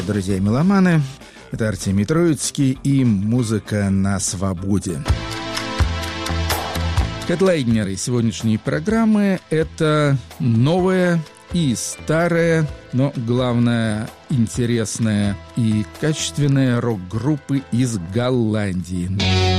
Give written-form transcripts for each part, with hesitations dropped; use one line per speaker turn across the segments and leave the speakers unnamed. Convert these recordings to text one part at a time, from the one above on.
друзья меломаны. Это Артемий Троицкий и «Музыка на свободе». Хедлайнеры сегодняшней программы – это новая и старая, но главное, интересная и качественная рок-группы из Голландии.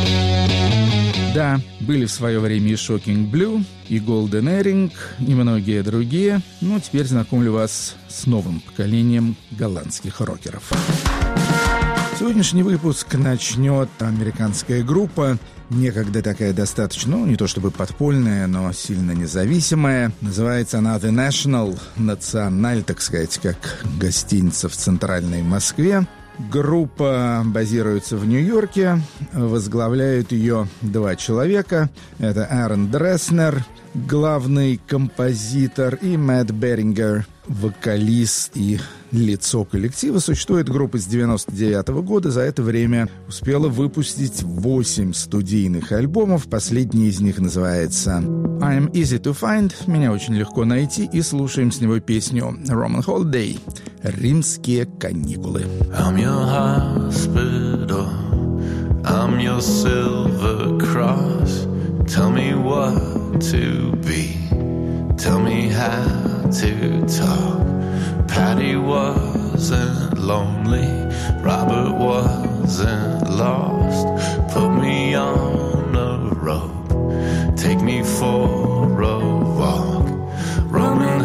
Да, были в свое время и Shocking Blue, и Golden Earring, и многие другие, но теперь знакомлю вас с новым поколением голландских рокеров. Сегодняшний выпуск начнет американская группа, некогда такая достаточно, не то чтобы подпольная, но сильно независимая. Называется она The National, националь, так сказать, как гостиница в центральной Москве. Группа базируется в Нью-Йорке, возглавляют ее два человека. Это Аарон Дреснер, главный композитор, и Мэтт Берингер, вокалист и лицо коллектива. Существует группа с 99 года. За это время успела выпустить 8 студийных альбомов. Последний из них называется I'm Easy to Find. Меня очень легко найти. И слушаем с него песню Roman Holiday. Римские каникулы.
I'm your hospital. I'm your silver cross. Tell me what to be. Tell me how to talk. Patty wasn't lonely. Robert wasn't lost. Put me on a rope. Take me for a walk. Roman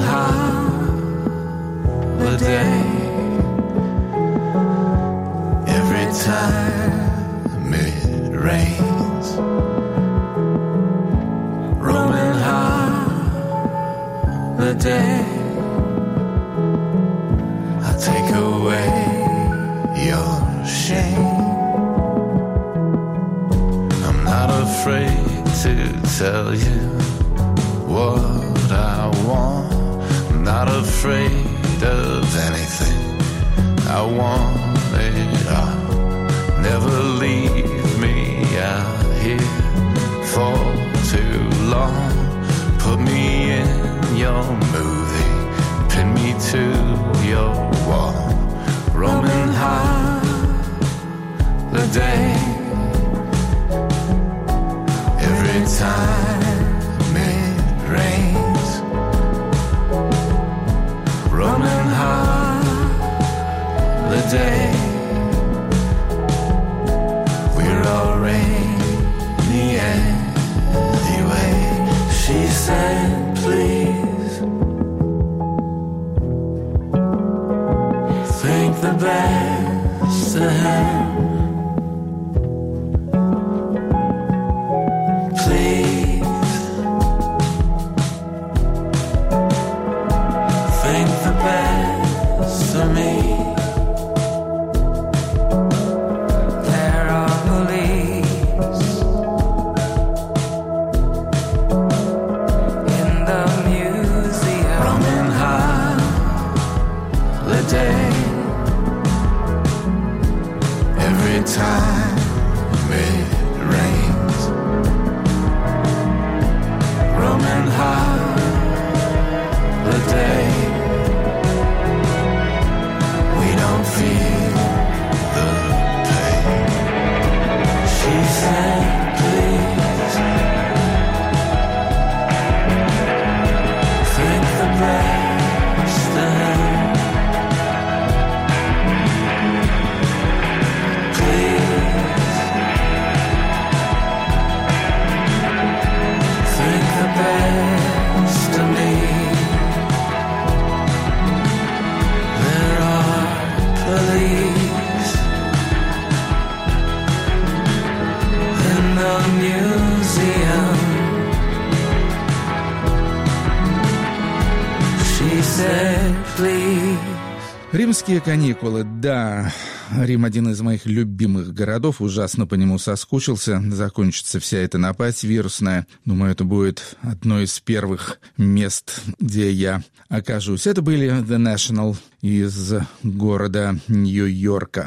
holiday. Every time it rains. Roman holiday. I'll take away your shame. I'm not afraid to tell you what I want. I'm not afraid of anything. I want it all. Never leave me out here for too long. Put me in your movie. Pin me to your wall. Roman holiday. Every time it rains. Roman holiday. We're already anyway. She said, please think the best of him. Please think the best of me. There are police in the museum. Roman holiday. Every time it rains. Roman holiday. We don't feel the pain. She said, please think the best of him. Best of me. There are police in the museum. She said, please.
Римские каникулы, да. Рим — один из моих любимых городов, ужасно по нему соскучился. Закончится вся эта напасть вирусная. Думаю, это будет одно из первых мест, где я окажусь. Это были The National из города Нью-Йорка.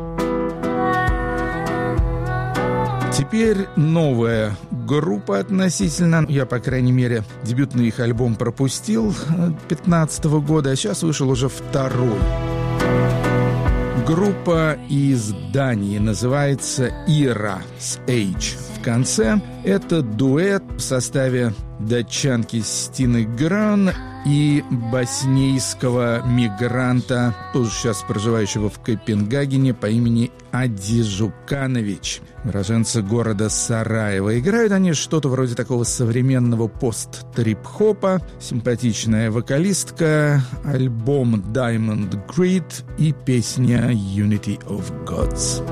Теперь новая группа относительно. Я, по крайней мере, дебютный их альбом пропустил 2015 года, а сейчас вышел уже второй. Группа из Дании называется «Ира» с «H» в конце. Это дуэт в составе датчанки Стины Гран и боснийского мигранта, тоже сейчас проживающего в Копенгагене, по имени Ади Жуканович, уроженца города Сараево. Играют они что-то вроде такого современного пост-трип-хопа. Симпатичная вокалистка, альбом Diamond Grid и песня Unity of Gods.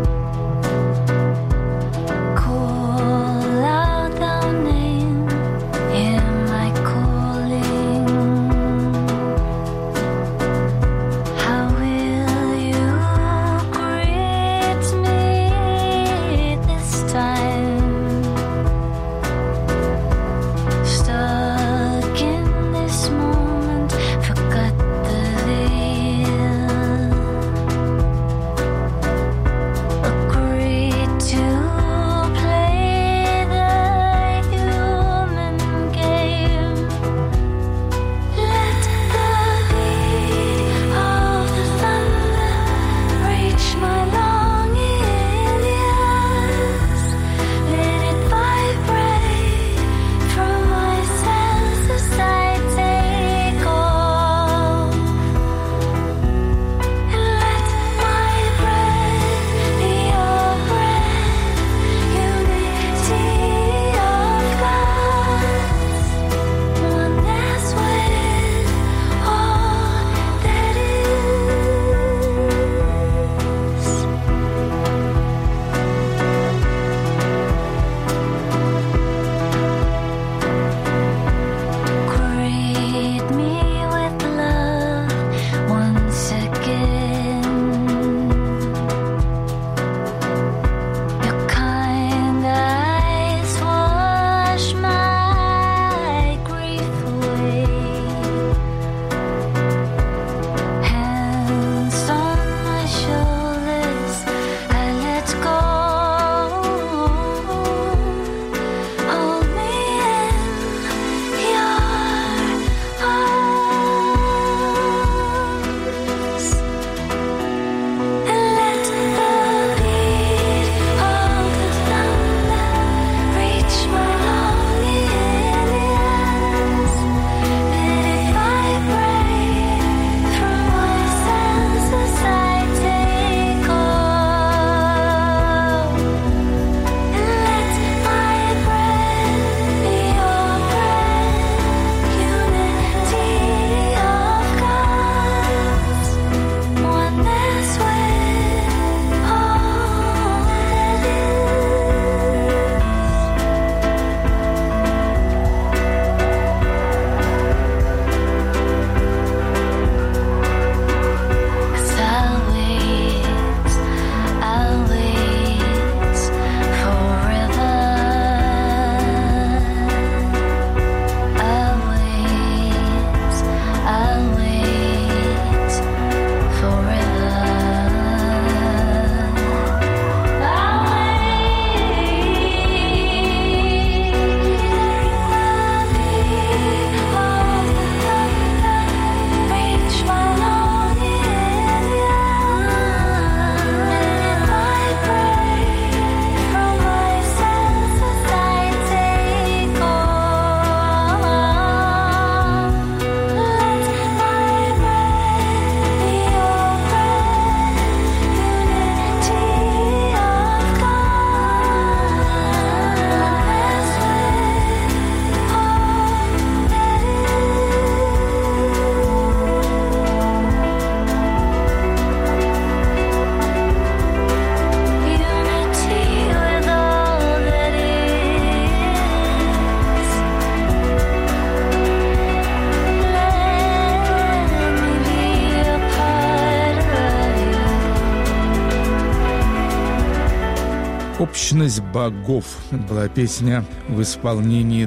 «Общность богов» была песня в исполнении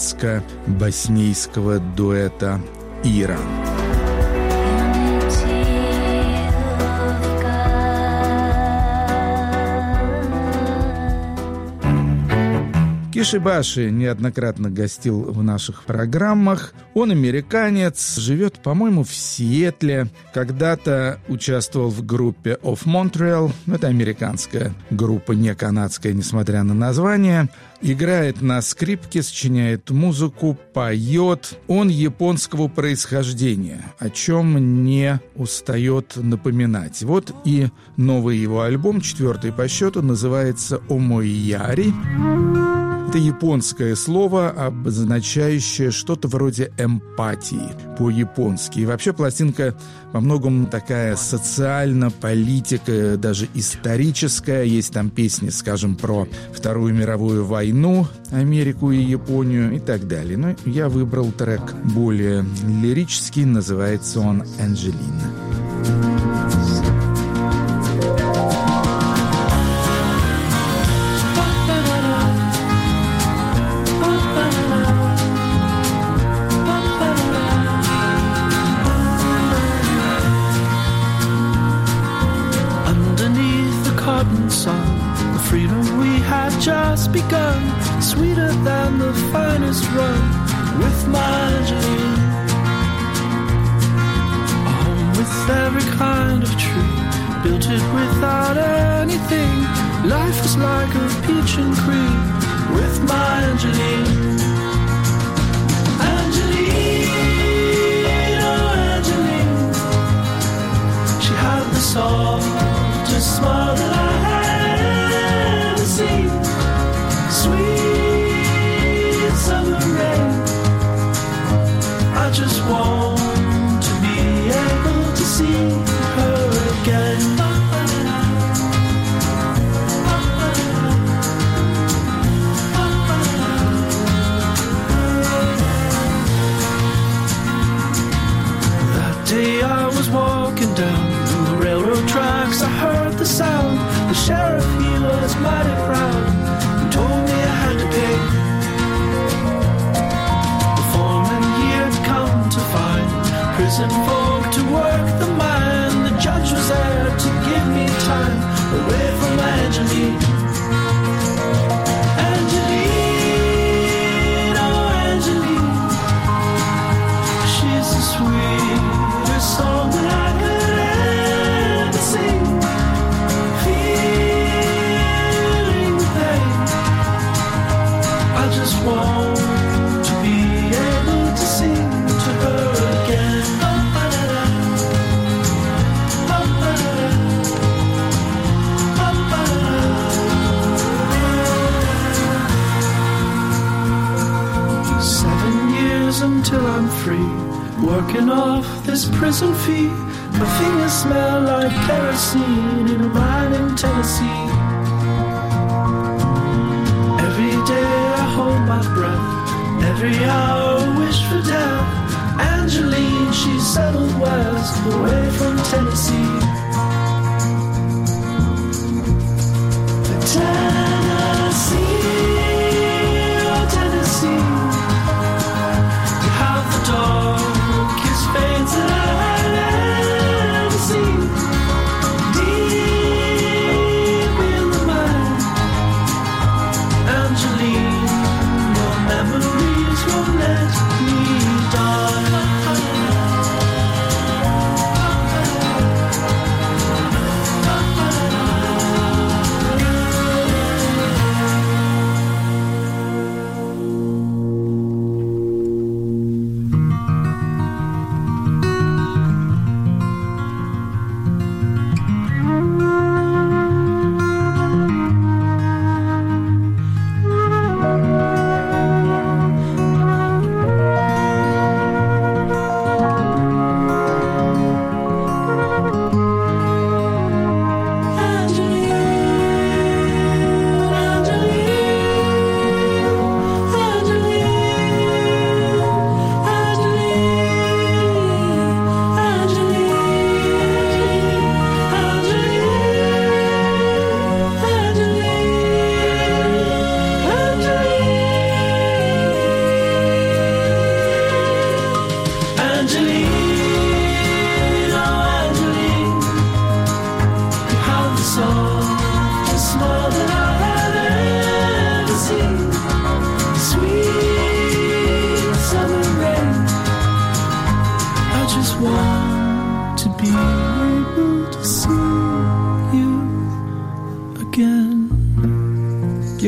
датско-боснийского дуэта «Ира». Кишибаши неоднократно гостил в наших программах. Он американец, живет, по-моему, в Сиэтле. Когда-то участвовал в группе Of Montreal. Это американская группа, не канадская, несмотря на название. Играет на скрипке, сочиняет музыку, поет. Он японского происхождения, о чем не устает напоминать. Вот и новый его альбом, 4-й по счету, называется «Омоияри». Это японское слово, обозначающее что-то вроде эмпатии по-японски. И вообще пластинка во многом такая социально-политика, даже историческая. Есть там песни, скажем, про Вторую мировую войну, Америку и Японию и так далее. Но я выбрал трек более лирический, называется он «Анджелина».
Just begun, sweeter than the finest rum, with my Angeline. A home with every kind of tree, built it without anything. Life is like a peach and cream, with my Angeline. Angeline, oh Angeline, she had the softest smile that I had ever seen. Sweet summer rain, I just want to be able to see her again. That day I was walking down the railroad tracks, I heard the sound. The sheriff, he was mighty proud, told me I had to pay. The foreman, he had come to find prison folk to work the mine. The judge was there to give me time away from Angeline. Angeline, oh Angeline, she's the sweetest song that I could ever sing. I just want to be able to sing to her again. 7 years until I'm free, working off this prison fee. My fingers smell like kerosene in a mine in Tennessee. Every day I hold my breath, every hour wish for death. Angeline, she settled west, away from Tennessee. Tennessee, oh Tennessee, you have the darkest fades that I've ever seen. Deep in the mine, Angeline, your memories won't let me die.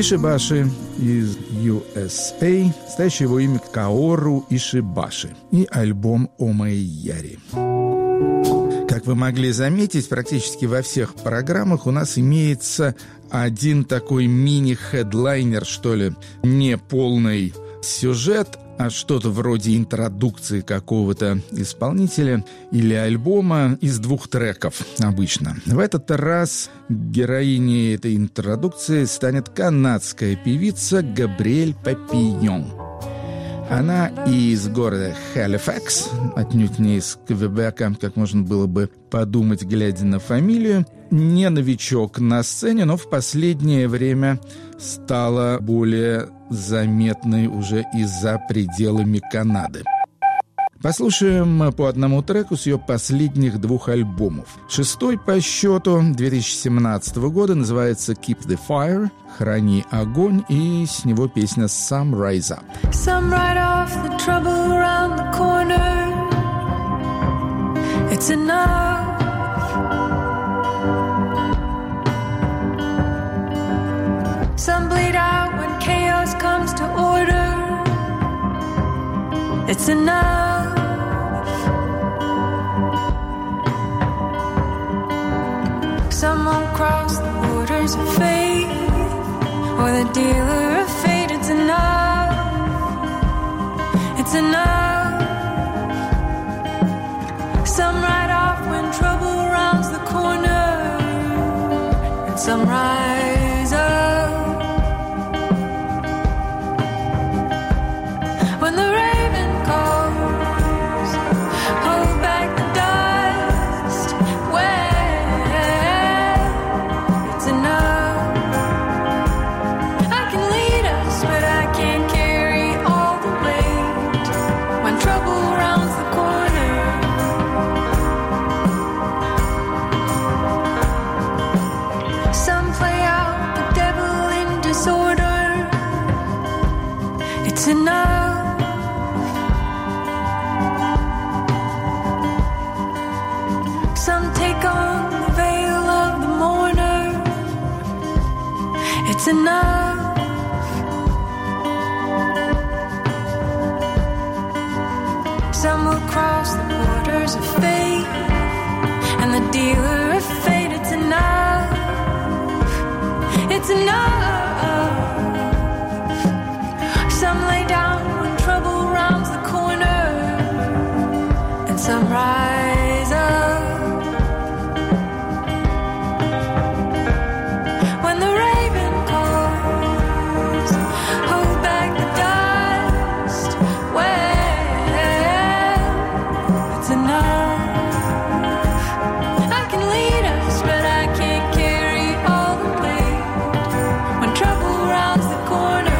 Ишибаши из USA, настоящее его имя Каору Ишибаши, и альбом «Омэйяри». Как вы могли заметить, практически во всех программах у нас имеется один такой мини-хедлайнер, что ли, не полный сюжет, а что-то вроде интродукции какого-то исполнителя или альбома из 2 треков обычно. В этот раз героиней этой интродукции станет канадская певица Габриэль Папийон. Она из города Халифакс, отнюдь не из Квебека, как можно было бы подумать, глядя на фамилию. Не новичок на сцене, но в последнее время стала более заметной уже и за пределами Канады. Послушаем по одному треку с ее последних 2 альбомов. 6-й по счету 2017 года называется «Keep the Fire», «Храни огонь», и с него песня «Some Rise Up».
Some write off the trouble around the corner. It's enough. Some bleed out when chaos comes to order. It's enough. Some won't cross the borders of faith or the dealer of fate. It's enough. It's enough. Some ride off when trouble rounds the corner, and some rise up. When the raven calls, hold back the dust. Well, it's enough. I can lead us, but I can't carry all the weight. When trouble rounds the corner, some play out the devil in disorder. It's enough. Some take on the veil of the mourner. It's enough. Some will cross the borders of faith and the dealer of fate. It's enough. It's enough. Some lay down when trouble rounds the corner, and some rise up. When the raven calls, hold back the dust. Well, it's enough. I can lead us, but I can't carry all the weight. When trouble rounds the corner,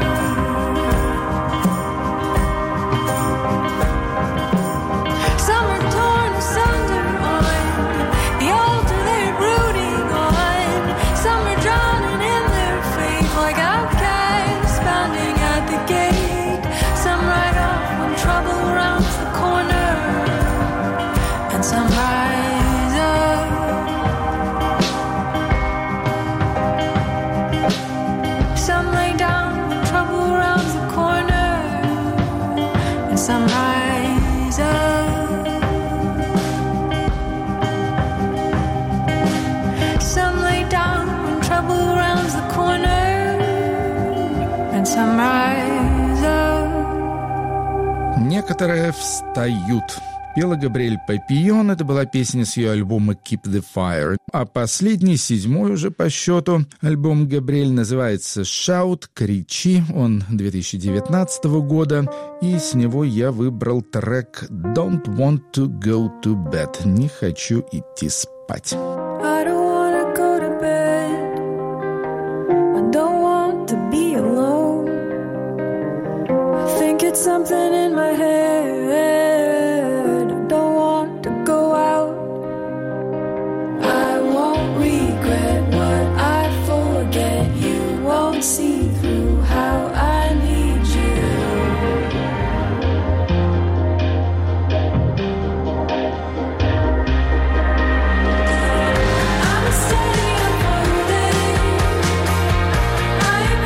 some are torn asunder on the altar they're brooding on. Some are drowning in their faith like outcasts pounding at the gate. Some ride off when trouble rounds the corner, and some rise up. Some lay down when trouble rounds the corner, and some rise up. Some lay down when trouble rounds the corner, and some rise up.
Некоторые встают. Пела Габриэль Папийон, это была песня с ее альбома «Keep the Fire». А последний, 7-й уже по счету, альбом Габриэль называется «Shout», «Кричи», он 2019 года, и с него я выбрал трек «Don't want to go to bed», «Не хочу идти спать».
I don't wanna go to bed. I don't want to be alone. I think it's something in my head. I don't want to go out. I won't regret what I forget. You won't see through how I need you. I'm steady unfolding. I am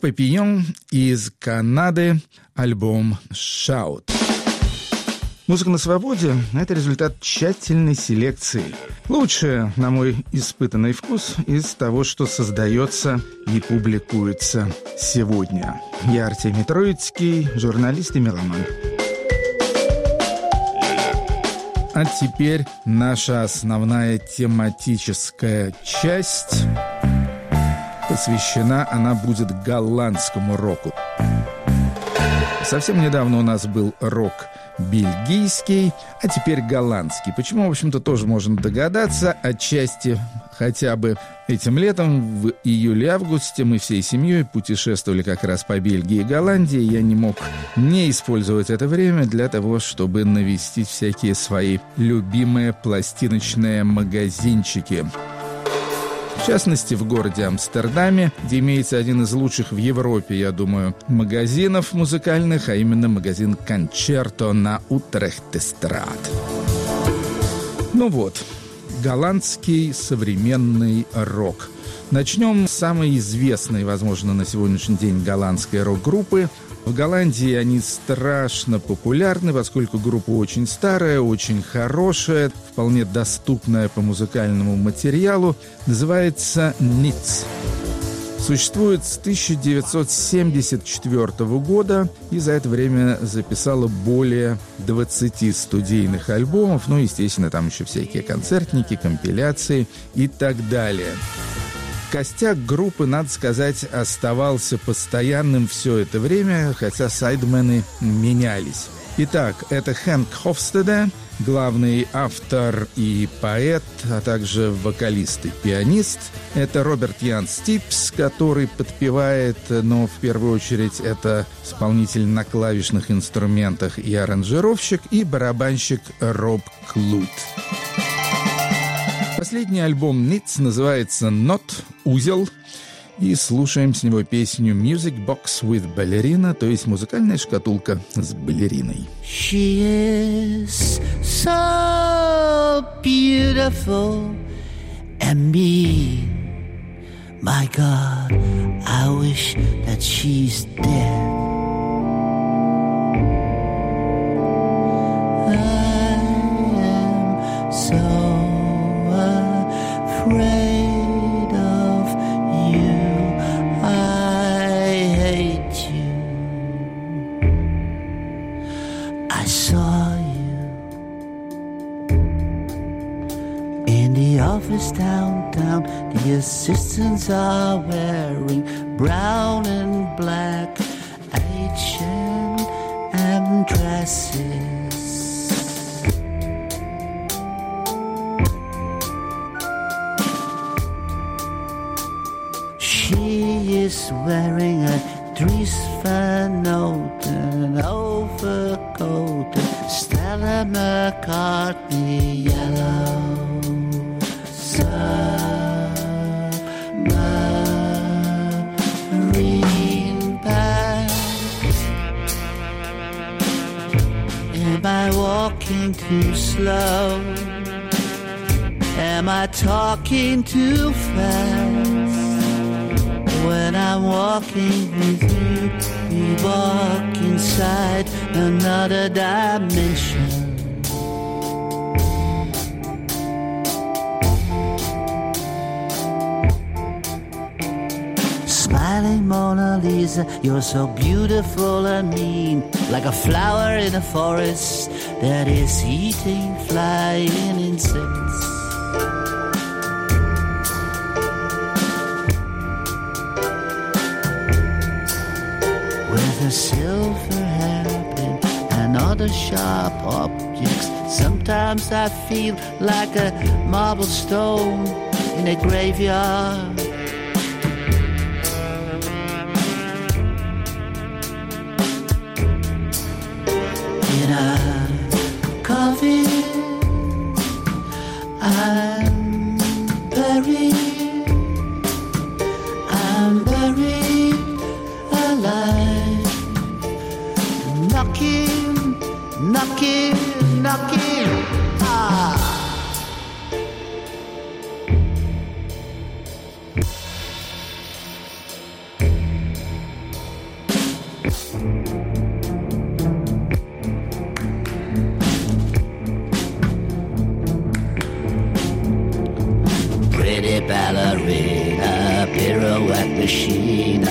Папийон из Канады, альбом «Shout». Музыка на свободе – это результат тщательной селекции. Лучшее, на мой испытанный вкус, из того, что создается и публикуется сегодня. Я Артемий Троицкий, журналист и меломан. А теперь наша основная тематическая часть. Посвящена она будет голландскому року. Совсем недавно у нас был рок бельгийский, а теперь голландский. Почему, в общем-то, тоже можно догадаться. Отчасти хотя бы этим летом, в июле-августе, мы всей семьей путешествовали как раз по Бельгии и Голландии. Я не мог не использовать это время для того, чтобы навестить всякие свои любимые пластиночные магазинчики. В частности, в городе Амстердаме, где имеется один из лучших в Европе, я думаю, магазинов музыкальных, а именно магазин «Кончерто» на Утрехтестрат. Ну вот, голландский современный рок. Начнем с самой известной, возможно, на сегодняшний день голландской рок-группы. В Голландии они страшно популярны, поскольку группа очень старая, очень хорошая, вполне доступная по музыкальному материалу. Называется «Ниц». Существует с 1974 года и за это время записала более 20 студийных альбомов. Ну, естественно, там еще всякие концертники, компиляции и так далее. Костяк группы, надо сказать, оставался постоянным все это время, хотя сайдмены менялись. Итак, это Хэнк Хофстеде, главный автор и поэт, а также вокалист и пианист. Это Роберт Ян Стипс, который подпевает, но в первую очередь это исполнитель на клавишных инструментах и аранжировщик, и барабанщик Роб Клут. Последний альбом «Ниц» называется «Not» — «Узел», и слушаем с него песню «Music Box with Ballerina», то есть музыкальная шкатулка с балериной.
She is so beautiful and me. My God, I wish that she's dead. I am so afraid of you. I hate you. I saw you in the office downtown. The assistants are wearing brown and black H&M dresses. She is wearing a Dries Van Noten overcoat, Stella McCartney yellow submarine pants. Am I walking too slow? Am I talking too fast? When I'm walking with you, we walk inside another dimension. Smiling Mona Lisa, you're so beautiful and mean, like a flower in a forest that is eating flying insects. Silver hairpin and other sharp objects. Sometimes I feel like a marble stone in a graveyard. In a coffin, I'm buried alive. Knocking, knocking, knocking. Ah. ballerina, pirouette machine.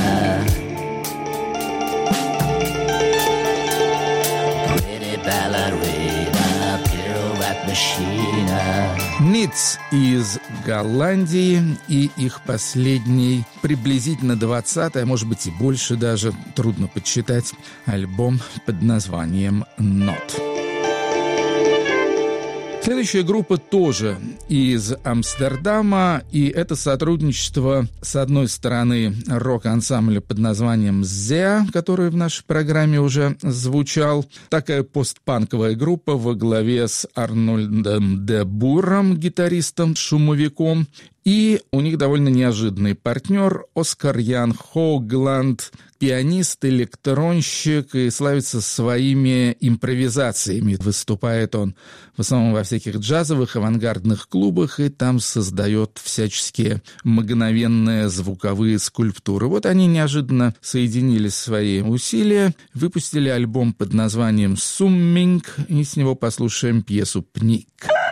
Pretty ballerina, pirouette machine.
Ниц из Голландии, и их последний, приблизительно 20-й, а может быть и больше даже, трудно подсчитать, альбом под названием «Not». Следующая группа тоже из Амстердама, и это сотрудничество, с одной стороны, рок-ансамбля под названием «Зеа», который в нашей программе уже звучал, такая постпанковая группа во главе с Арнольдом де Буром, гитаристом-шумовиком, и у них довольно неожиданный партнер Оскар Ян Хогланд, пианист, электронщик, и славится своими импровизациями. Выступает он в основном во всяких джазовых, авангардных клубах, и там создает всяческие мгновенные звуковые скульптуры. Вот они неожиданно соединили свои усилия, выпустили альбом под названием «Сумминг», и с него послушаем пьесу «Пник».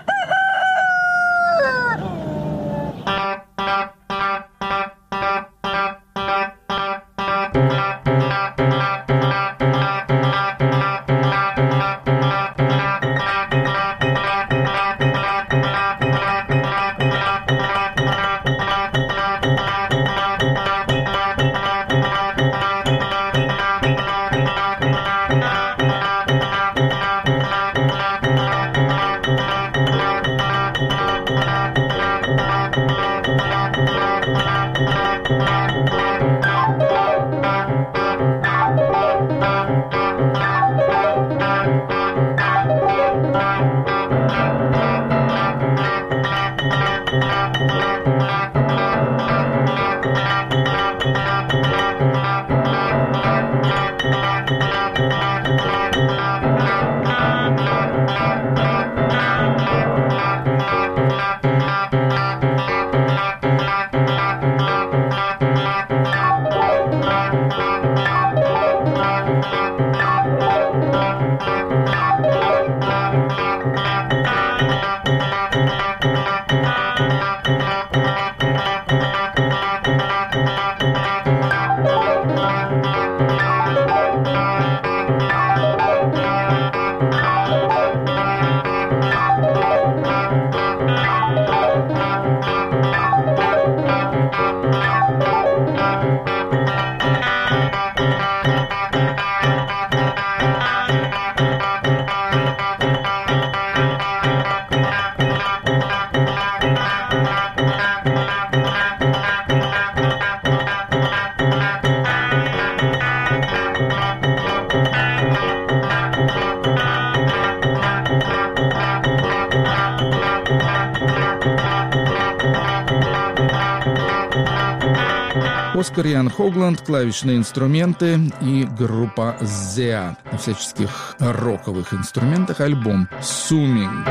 Оскар Ян Хогланд, клавишные инструменты, и группа «Зеа» на всяческих роковых инструментах, альбом «Сумминг».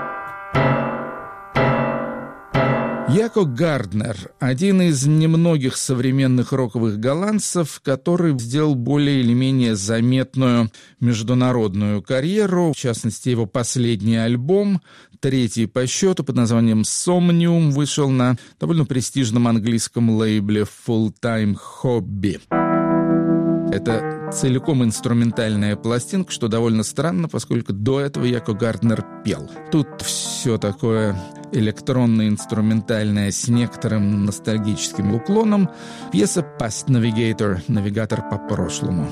Яко Гарднер – один из немногих современных роковых голландцев, который сделал более или менее заметную международную карьеру. В частности, его последний альбом, третий по счету, под названием «Somnium», вышел на довольно престижном английском лейбле «Full Time Hobby». Это целиком инструментальная пластинка, что довольно странно, поскольку до этого Яко Гарднер пел. Тут все такое электронно-инструментальное с некоторым ностальгическим уклоном. Пьеса «Past Navigator» — «Навигатор по прошлому».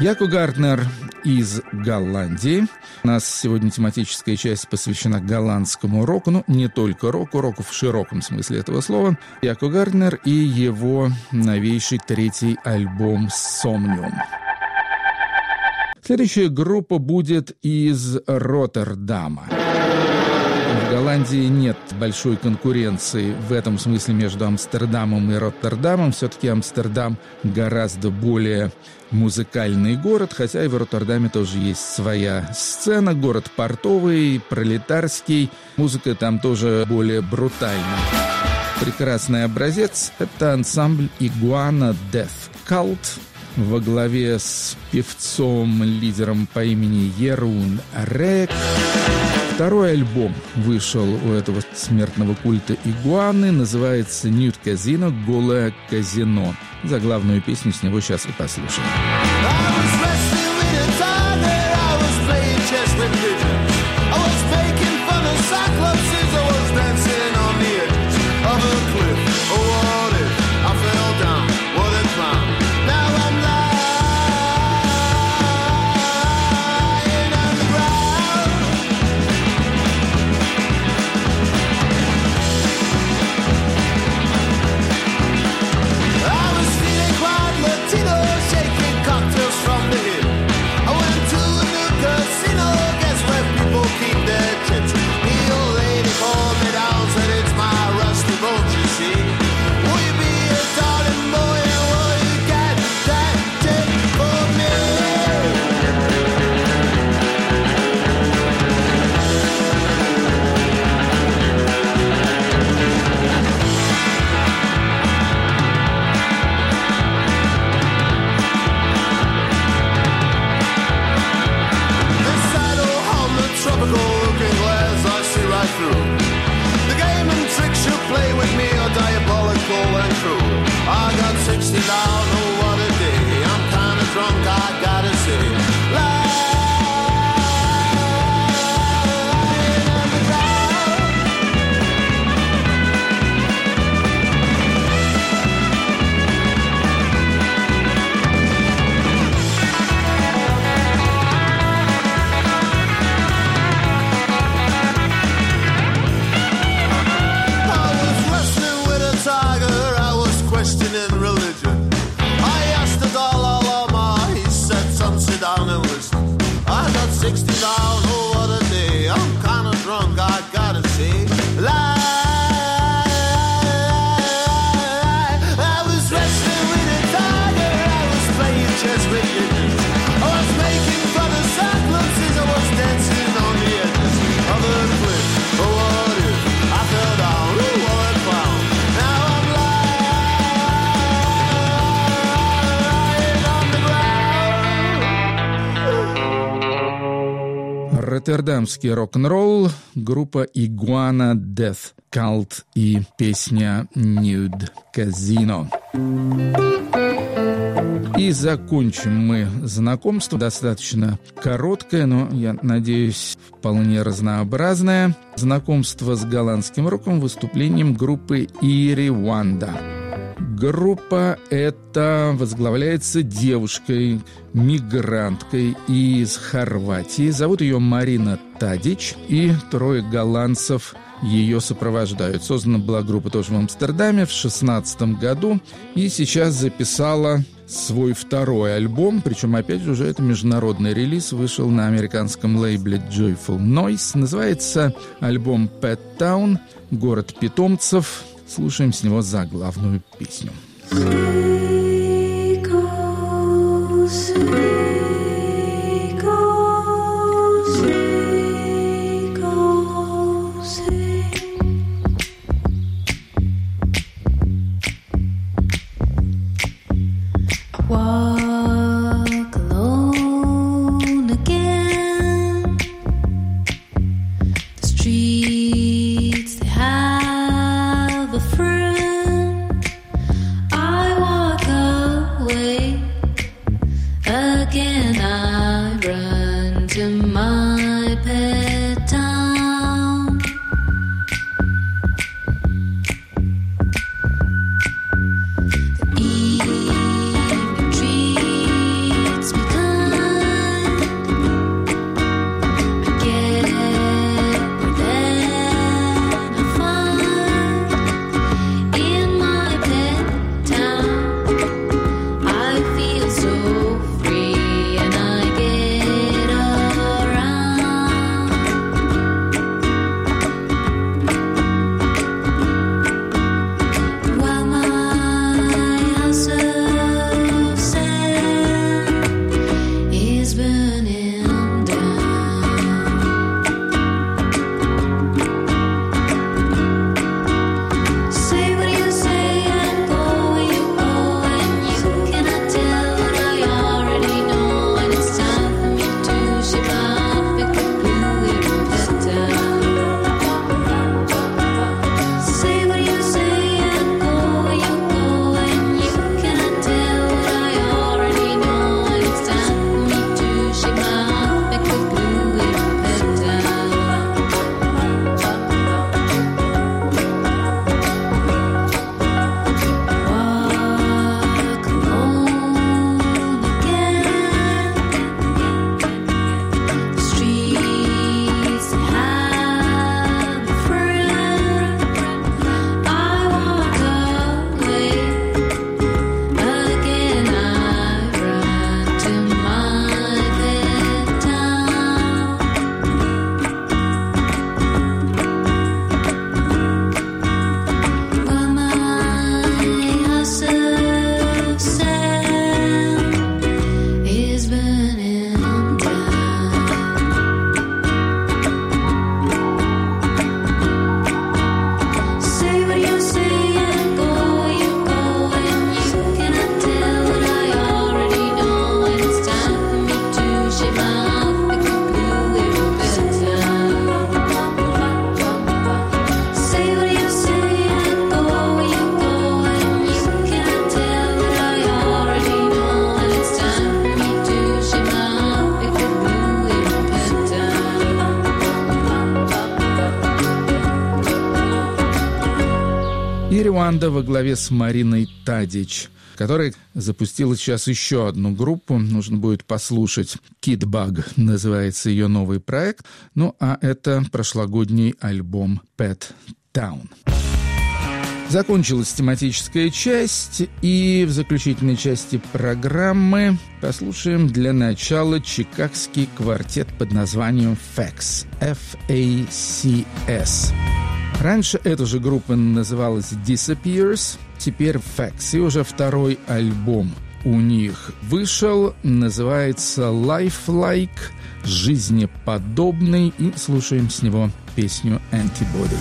Яко Гарднер из Голландии. У нас сегодня тематическая часть посвящена голландскому року, но не только року, року в широком смысле этого слова. Яко Гарднер и его новейший 3-й альбом «Somnium». Следующая группа будет из Роттердама. В Голландии нет большой конкуренции в этом смысле между Амстердамом и Роттердамом. Все-таки Амстердам гораздо более музыкальный город, хотя и в Роттердаме тоже есть своя сцена. Город портовый, пролетарский. Музыка там тоже более брутальная. Прекрасный образец – это ансамбль Iguana Death Cult во главе с певцом-лидером по имени Ерун Рек. Второй альбом вышел у этого смертного культа игуаны, называется «Nude Casino» — «Голое казино». Заглавную песню с него сейчас и послушаем. Роттердамский рок-н-ролл, группа Iguana Death Cult и песня «Nude Casino». И закончим мы знакомство, достаточно короткое, но, я надеюсь, вполне разнообразное. Знакомство с голландским роком выступлением группы Ири Ванда. Группа эта возглавляется девушкой, мигранткой из Хорватии. Зовут ее Марина Тадич, и 3 голландцев ее сопровождают. Создана была группа тоже в Амстердаме в 2016 году, и сейчас записала свой 2-й альбом, причем, опять же, уже это международный релиз, вышел на американском лейбле Joyful Noise. Называется альбом Pet Town, город питомцев. Слушаем с него заглавную песню.
Evening treats become
И Рванда во главе с Мариной Тадич, которая запустила сейчас еще одну группу. Нужно будет послушать. Kid Bug называется ее новый проект. Ну, а это прошлогодний альбом Pet Town. Закончилась тематическая часть, и в заключительной части программы послушаем для начала чикагский квартет под названием FACS. F-A-C-S. Раньше эта же группа называлась Disappears, теперь FACS, и уже второй альбом у них вышел, называется Lifelike, жизнеподобный, и слушаем с него песню Antibody.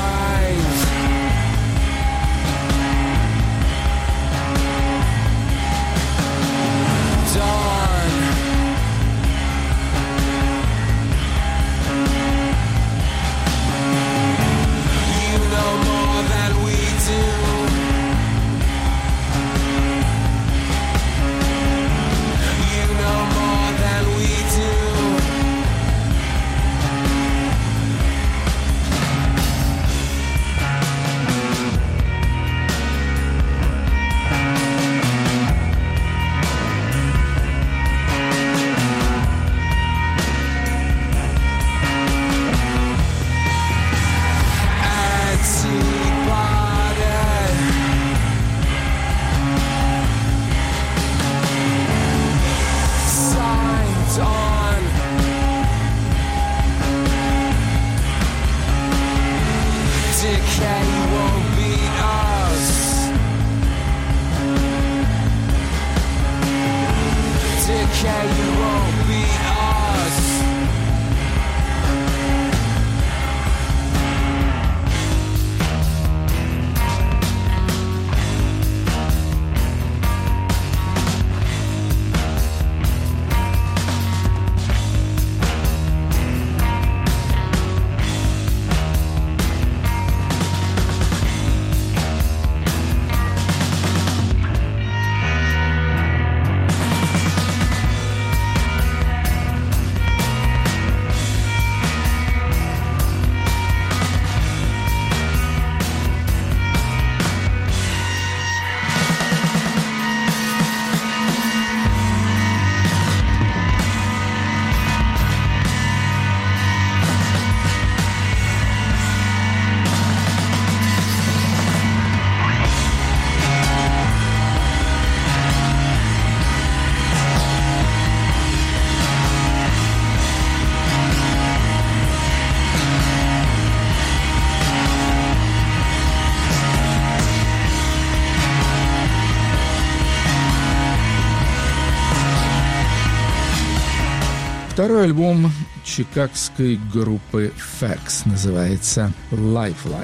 Второй альбом чикагской группы FACS называется Lifelike.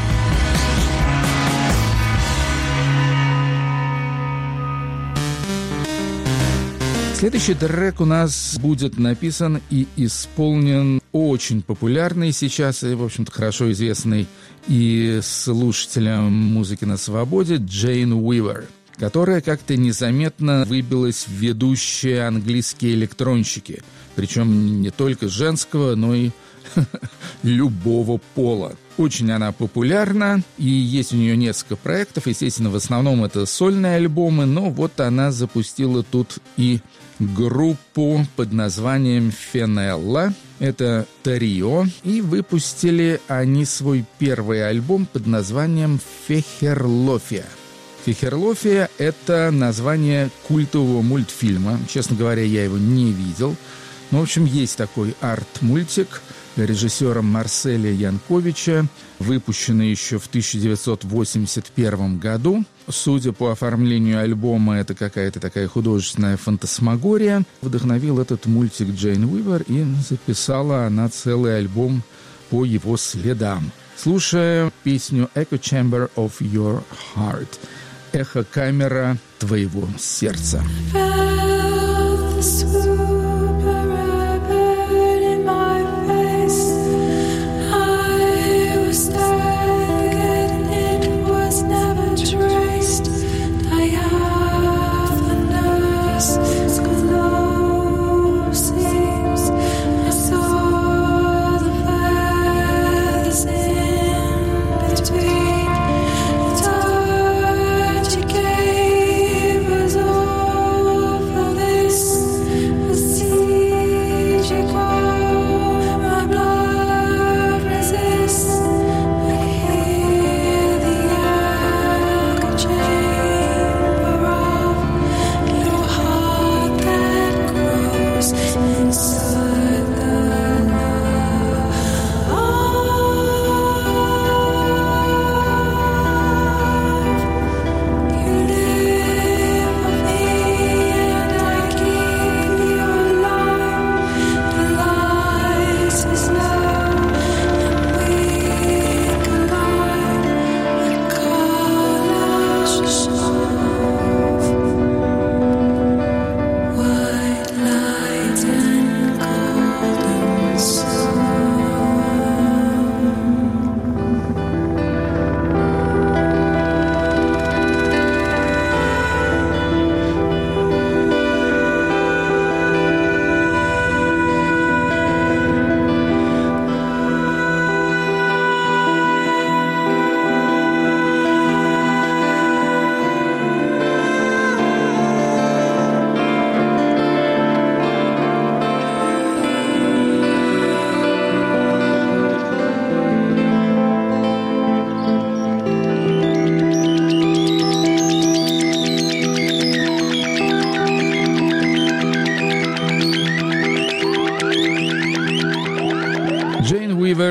Следующий трек у нас будет написан и исполнен очень популярный сейчас и, в общем-то, хорошо известный и слушателям музыки на свободе Джейн Уивер, которая как-то незаметно выбилась в ведущие английские электронщики, причем не только женского, но и любого пола. Очень она популярна, и есть у нее несколько проектов. Естественно, в основном это сольные альбомы, но вот она запустила тут и группу под названием Фенелла. Это трио, и выпустили они свой первый альбом под названием Фехерлофия. Фехерлофия – это название культового мультфильма. Честно говоря, я его не видел. Но, в общем, есть такой арт-мультик режиссера Марселя Янковича, выпущенный еще в 1981 году. Судя по оформлению альбома, это какая-то такая художественная фантасмагория. Вдохновил этот мультик Джейн Уивер, и записала она целый альбом по его следам. Слушая песню «Echo Chamber of Your Heart» — «Эхо-камера твоего сердца».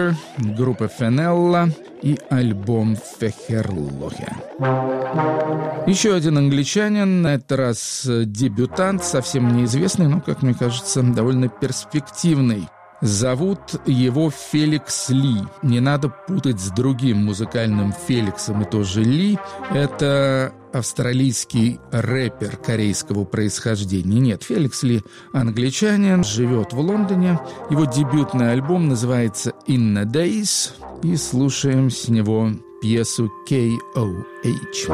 Together, группа Фенелла и альбом Фехерлохе. Еще один англичанин, на этот раз дебютант, совсем неизвестный, но, как мне кажется, довольно перспективный. Зовут его Феликс Ли. Не надо путать с другим музыкальным Феликсом, и тоже Ли. Это австралийский рэпер корейского происхождения. Нет, Феликс Ли англичанин, живет в Лондоне. Его дебютный альбом называется «In the Days», и слушаем с него пьесу «K.O.H».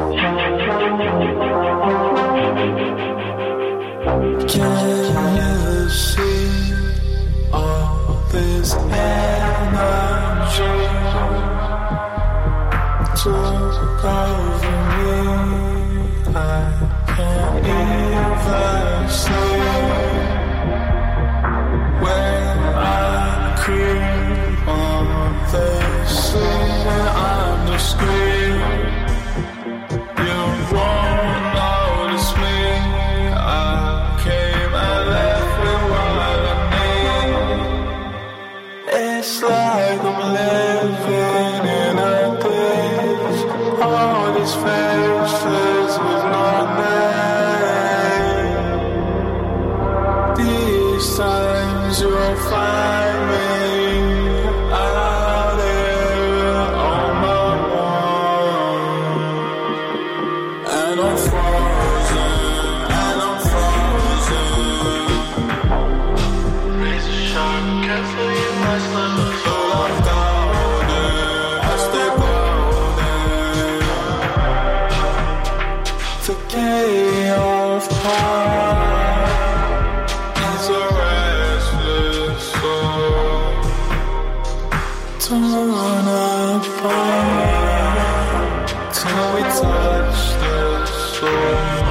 This energy took over me. I can't even see when I creep on the scene on the screen. You won't notice me. I came and left with what I need. It's like I'm living in a glitch. All these faces with no name. These times you'll find me out there on my own. And I'm frozen, and I'm frozen. Razor sharp, careful you might slip and fall. I'm golden, I stay golden. The chaos heart is a restless soul, torn apart till we touch the soul.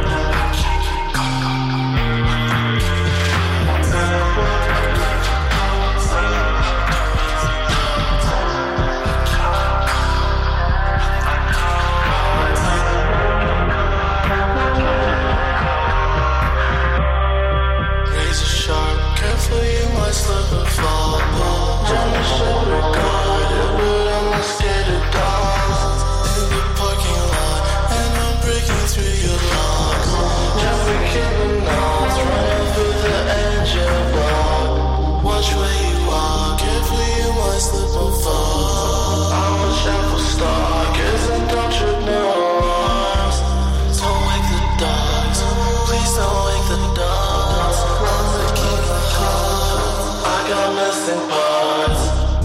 Slip and fall. Johnny should record it, but I'm not scared of dogs. In the parking lot, and I'm breaking through your locks. Traffic criminals running through the engine block. Watch where you walk, carefully you might slip and fall. I'm a shameful stalkers and don't trip no arms. Don't wake the dogs, please don't wake the dogs. I'm the king of hearts. I got missing parts.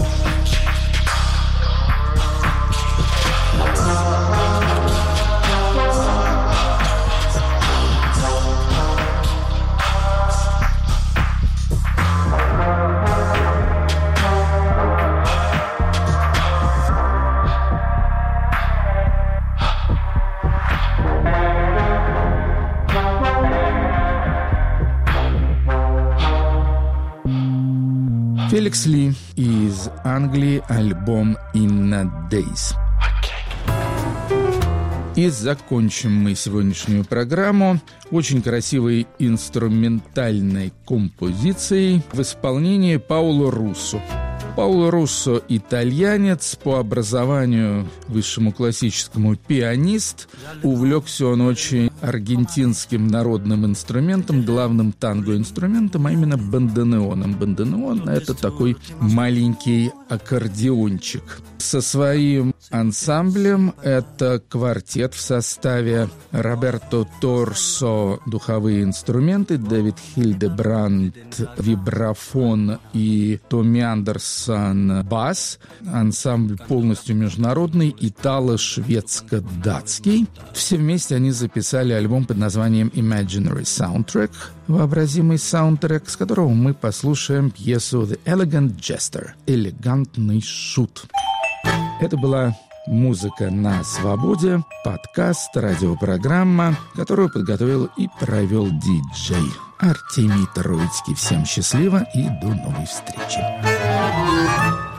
Феликс Ли из Англии, альбом «In the Days». И закончим мы сегодняшнюю программу очень красивой инструментальной композицией в исполнении Паоло Руссо. Паоло Руссо – итальянец, по образованию высшему классическому пианист. Увлекся он очень аргентинским народным инструментом, главным танго-инструментом, а именно банденеоном. Банденеон – это такой маленький аккордеончик. Со своим ансамблем это квартет в составе Роберто Торсо – духовые инструменты, Дэвид Хильдебранд – вибрафон и Томми Андерсон – бас. Ансамбль полностью международный, итало-шведско-датский. Все вместе они записали альбом под названием Imaginary Soundtrack, вообразимый саундтрек, с которого мы послушаем пьесу The Elegant Jester – элегантный шут. Это была «Музыка на свободе», подкаст, радиопрограмма, которую подготовил и провел диджей Артемий Троицкий. Всем счастливо и до новой встречи.